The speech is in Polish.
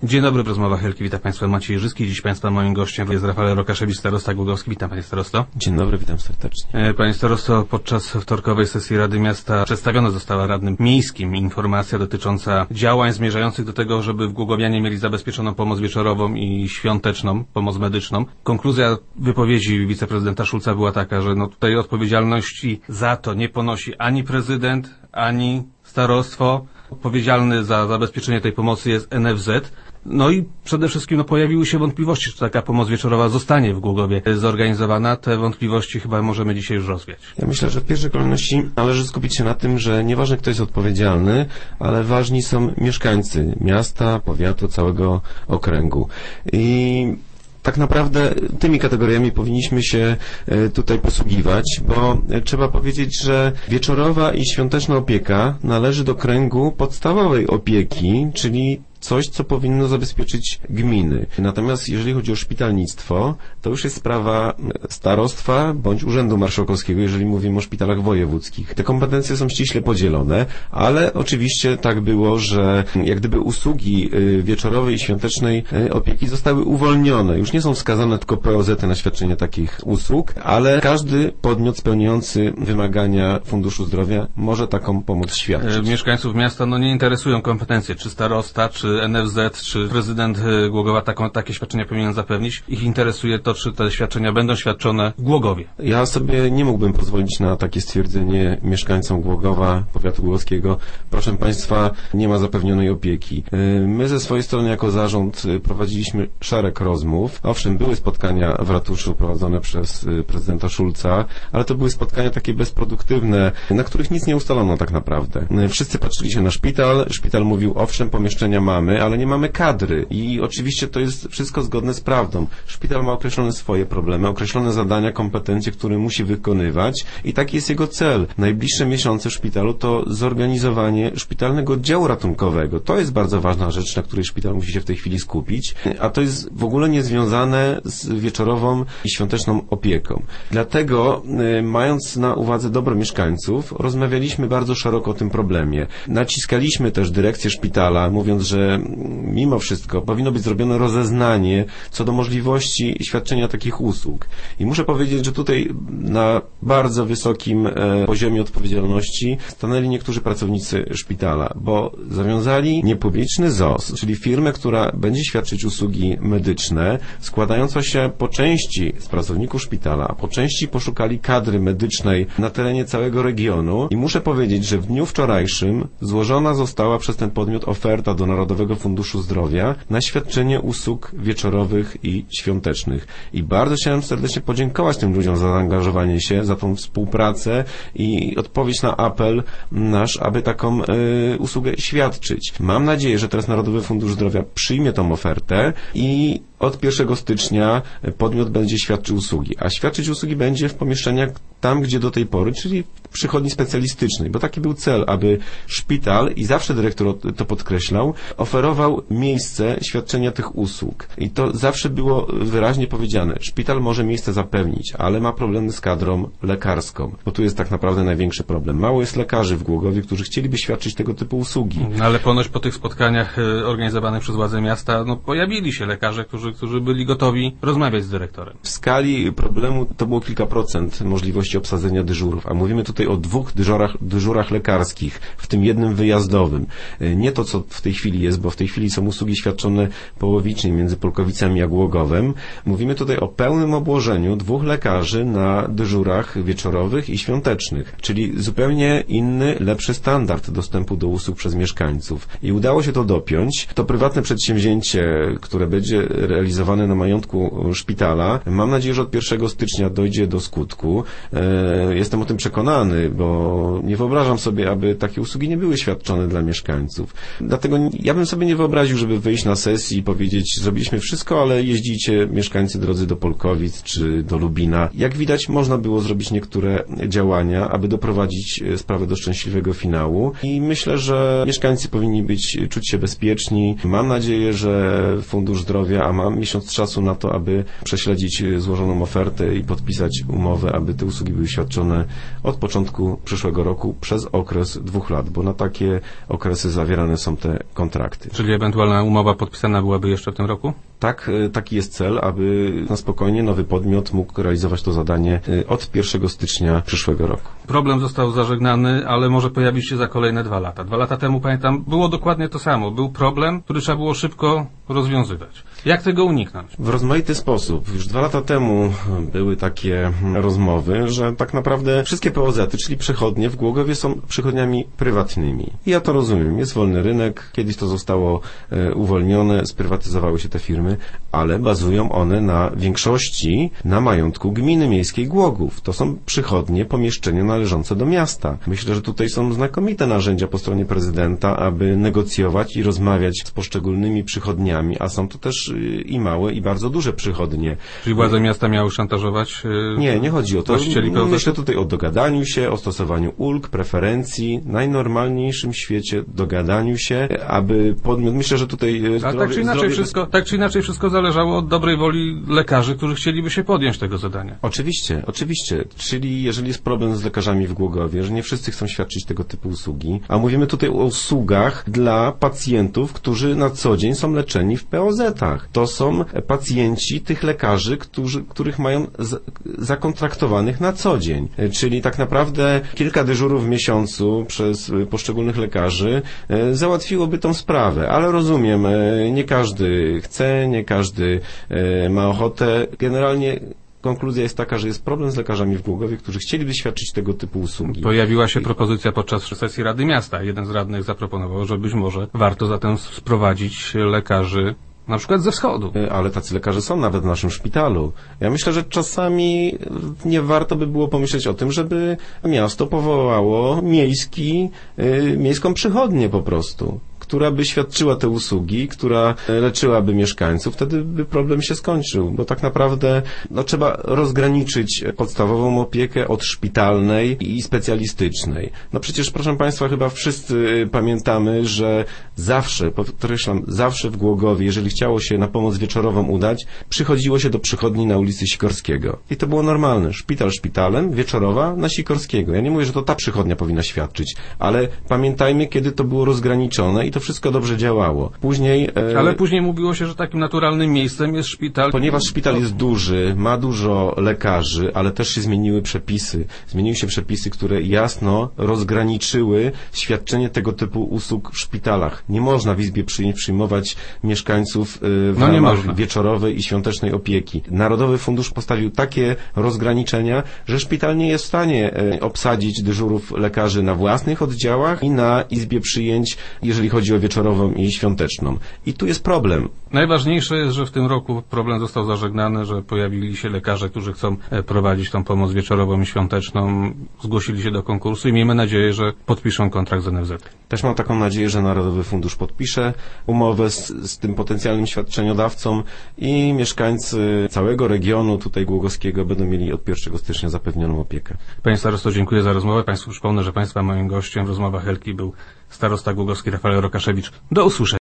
Dzień dobry, w rozmowach Helki. Witam Państwa, Maciej Żyski. Dziś Państwa moim gościem jest Rafał Rokaszewicz, starosta głogowski. Witam Panie Starosto. Dzień dobry, witam serdecznie. Panie Starosto, podczas wtorkowej sesji Rady Miasta przedstawiona została radnym miejskim informacja dotycząca działań zmierzających do tego, żeby głogowianie mieli zabezpieczoną pomoc wieczorową i świąteczną, pomoc medyczną. Konkluzja wypowiedzi wiceprezydenta Schulza była taka, że tutaj odpowiedzialności za to nie ponosi ani prezydent, ani starostwo. Odpowiedzialny za zabezpieczenie tej pomocy jest NFZ. No i przede wszystkim pojawiły się wątpliwości, czy taka pomoc wieczorowa zostanie w Głogowie zorganizowana. Te wątpliwości chyba możemy dzisiaj już rozwiać. Ja myślę, że w pierwszej kolejności należy skupić się na tym, że nieważne kto jest odpowiedzialny, ale ważni są mieszkańcy miasta, powiatu, całego okręgu. I tak naprawdę tymi kategoriami powinniśmy się tutaj posługiwać, bo trzeba powiedzieć, że wieczorowa i świąteczna opieka należy do kręgu podstawowej opieki, czyli coś, co powinno zabezpieczyć gminy. Natomiast jeżeli chodzi o szpitalnictwo, to już jest sprawa starostwa bądź Urzędu Marszałkowskiego, jeżeli mówimy o szpitalach wojewódzkich. Te kompetencje są ściśle podzielone, ale oczywiście tak było, że jak gdyby usługi wieczorowej i świątecznej opieki zostały uwolnione. Już nie są wskazane tylko POZ-y na świadczenie takich usług, ale każdy podmiot spełniający wymagania Funduszu Zdrowia może taką pomoc świadczyć. Mieszkańców miasta nie interesują kompetencje, czy starosta, czy NFZ, czy prezydent Głogowa takie świadczenia powinien zapewnić. Ich interesuje to, czy te świadczenia będą świadczone w Głogowie. Ja sobie nie mógłbym pozwolić na takie stwierdzenie mieszkańcom Głogowa, powiatu głogowskiego. Proszę Państwa, nie ma zapewnionej opieki. My ze swojej strony jako zarząd prowadziliśmy szereg rozmów. Owszem, były spotkania w ratuszu prowadzone przez prezydenta Schulza, ale to były spotkania takie bezproduktywne, na których nic nie ustalono tak naprawdę. Wszyscy patrzyli się na szpital. Szpital mówił, owszem, pomieszczenia mamy, ale nie mamy kadry i oczywiście to jest wszystko zgodne z prawdą. Szpital ma określone swoje problemy, określone zadania, kompetencje, które musi wykonywać i taki jest jego cel. Najbliższe miesiące w szpitalu to zorganizowanie szpitalnego oddziału ratunkowego. To jest bardzo ważna rzecz, na której szpital musi się w tej chwili skupić, a to jest w ogóle niezwiązane z wieczorową i świąteczną opieką. Dlatego, mając na uwadze dobro mieszkańców, rozmawialiśmy bardzo szeroko o tym problemie. Naciskaliśmy też dyrekcję szpitala, mówiąc, że mimo wszystko powinno być zrobione rozeznanie co do możliwości świadczenia takich usług. I muszę powiedzieć, że tutaj na bardzo wysokim poziomie odpowiedzialności stanęli niektórzy pracownicy szpitala, bo zawiązali niepubliczny ZOZ, czyli firmę, która będzie świadczyć usługi medyczne, składającą się po części z pracowników szpitala, a po części poszukali kadry medycznej na terenie całego regionu. I muszę powiedzieć, że w dniu wczorajszym złożona została przez ten podmiot oferta do Narodowego Funduszu Zdrowia na świadczenie usług wieczorowych i świątecznych. I bardzo chciałem serdecznie podziękować tym ludziom za zaangażowanie się, za tą współpracę i odpowiedź na apel nasz, aby taką usługę świadczyć. Mam nadzieję, że teraz Narodowy Fundusz Zdrowia przyjmie tą ofertę i od 1 stycznia podmiot będzie świadczył usługi. A świadczyć usługi będzie w pomieszczeniach tam, gdzie do tej pory, czyli w przychodni specjalistycznej, bo taki był cel, aby szpital, i zawsze dyrektor to podkreślał, oferował miejsce świadczenia tych usług. I to zawsze było wyraźnie powiedziane. Szpital może miejsce zapewnić, ale ma problemy z kadrą lekarską, bo tu jest tak naprawdę największy problem. Mało jest lekarzy w Głogowie, którzy chcieliby świadczyć tego typu usługi. Ale ponoć po tych spotkaniach organizowanych przez władze miasta, pojawili się lekarze, którzy byli gotowi rozmawiać z dyrektorem. W skali problemu to było kilka procent możliwości obsadzenia dyżurów, a mówimy tutaj o 2 dyżurach lekarskich, w tym jednym wyjazdowym. Nie to, co w tej chwili jest, bo w tej chwili są usługi świadczone połowicznie między Polkowicami a Głogowem. Mówimy tutaj o pełnym obłożeniu 2 lekarzy na dyżurach wieczorowych i świątecznych, czyli zupełnie inny, lepszy standard dostępu do usług przez mieszkańców. I udało się to dopiąć. To prywatne przedsięwzięcie, które będzie realizowane na majątku szpitala. Mam nadzieję, że od 1 stycznia dojdzie do skutku. Jestem o tym przekonany, bo nie wyobrażam sobie, aby takie usługi nie były świadczone dla mieszkańców. Dlatego ja bym sobie nie wyobraził, żeby wyjść na sesję i powiedzieć, zrobiliśmy wszystko, ale jeździcie mieszkańcy drodzy do Polkowic czy do Lubina. Jak widać, można było zrobić niektóre działania, aby doprowadzić sprawę do szczęśliwego finału i myślę, że mieszkańcy powinni czuć się bezpieczni. Mam nadzieję, że Fundusz Zdrowia, a mam miesiąc czasu na to, aby prześledzić złożoną ofertę i podpisać umowę, aby te usługi usługi były świadczone od początku przyszłego roku przez okres 2 lat, bo na takie okresy zawierane są te kontrakty. Czyli ewentualna umowa podpisana byłaby jeszcze w tym roku? Tak, taki jest cel, aby na spokojnie nowy podmiot mógł realizować to zadanie od 1 stycznia przyszłego roku. Problem został zażegnany, ale może pojawić się za kolejne 2 lata. 2 lata temu, pamiętam, było dokładnie to samo. Był problem, który trzeba było szybko rozwiązywać. Jak tego uniknąć? W rozmaity sposób. Już 2 lata temu były takie rozmowy, że tak naprawdę wszystkie POZ-y, czyli przychodnie w Głogowie są przychodniami prywatnymi. I ja to rozumiem. Jest wolny rynek. Kiedyś to zostało uwolnione, sprywatyzowały się te firmy, ale bazują one na większości na majątku Gminy Miejskiej Głogów. To są przychodnie, pomieszczenia należące do miasta. Myślę, że tutaj są znakomite narzędzia po stronie prezydenta, aby negocjować i rozmawiać z poszczególnymi przychodniami, a są to też i małe, i bardzo duże przychodnie. Czyli władze miasta miały szantażować? Nie chodzi o to. Właścicieli POZ-ów? Myślę tutaj o dogadaniu się, o stosowaniu ulg, preferencji, najnormalniejszym świecie dogadaniu się, aby podmiot, myślę, że tutaj tak czy inaczej wszystko zależało od dobrej woli lekarzy, którzy chcieliby się podjąć tego zadania. Oczywiście. Czyli jeżeli jest problem z lekarzami w Głogowie, że nie wszyscy chcą świadczyć tego typu usługi, a mówimy tutaj o usługach dla pacjentów, którzy na co dzień są leczeni w POZ-ach. To są pacjenci tych lekarzy, których mają zakontraktowanych na co dzień. Czyli tak naprawdę kilka dyżurów w miesiącu przez poszczególnych lekarzy załatwiłoby tą sprawę, ale rozumiem, nie każdy chce, nie każdy ma ochotę. Generalnie konkluzja jest taka, że jest problem z lekarzami w Głogowie, którzy chcieliby świadczyć tego typu usługi. Pojawiła się propozycja podczas sesji Rady Miasta. Jeden z radnych zaproponował, że być może warto zatem sprowadzić lekarzy na przykład ze wschodu. Ale tacy lekarze są nawet w naszym szpitalu. Ja myślę, że czasami nie warto by było pomyśleć o tym, żeby miasto powołało miejską przychodnię po prostu, która by świadczyła te usługi, która leczyłaby mieszkańców, wtedy by problem się skończył, bo tak naprawdę trzeba rozgraniczyć podstawową opiekę od szpitalnej i specjalistycznej. Przecież, proszę Państwa, chyba wszyscy pamiętamy, że zawsze, podkreślam, zawsze w Głogowie, jeżeli chciało się na pomoc wieczorową udać, przychodziło się do przychodni na ulicy Sikorskiego. I to było normalne. Szpital szpitalem, wieczorowa na Sikorskiego. Ja nie mówię, że to ta przychodnia powinna świadczyć, ale pamiętajmy, kiedy to było rozgraniczone i to wszystko dobrze działało. Ale później mówiło się, że takim naturalnym miejscem jest szpital. Ponieważ szpital jest duży, ma dużo lekarzy, ale też się zmieniły przepisy. Zmieniły się przepisy, które jasno rozgraniczyły świadczenie tego typu usług w szpitalach. Nie można w izbie przyjmować mieszkańców w ramach wieczorowej i świątecznej opieki. Narodowy Fundusz postawił takie rozgraniczenia, że szpital nie jest w stanie obsadzić dyżurów lekarzy na własnych oddziałach i na izbie przyjęć, jeżeli chodzi o wieczorową i świąteczną. I tu jest problem. Najważniejsze jest, że w tym roku problem został zażegnany, że pojawili się lekarze, którzy chcą prowadzić tą pomoc wieczorową i świąteczną, zgłosili się do konkursu i miejmy nadzieję, że podpiszą kontrakt z NFZ. Też mam taką nadzieję, że Narodowy Fundusz podpisze umowę z tym potencjalnym świadczeniodawcą i mieszkańcy całego regionu tutaj głogowskiego będą mieli od 1 stycznia zapewnioną opiekę. Panie starosto, dziękuję za rozmowę. Państwu przypomnę, że Państwa moim gościem w rozmowach Helki był starosta głogowski Rafał Rokaszewicz. Do usłyszenia.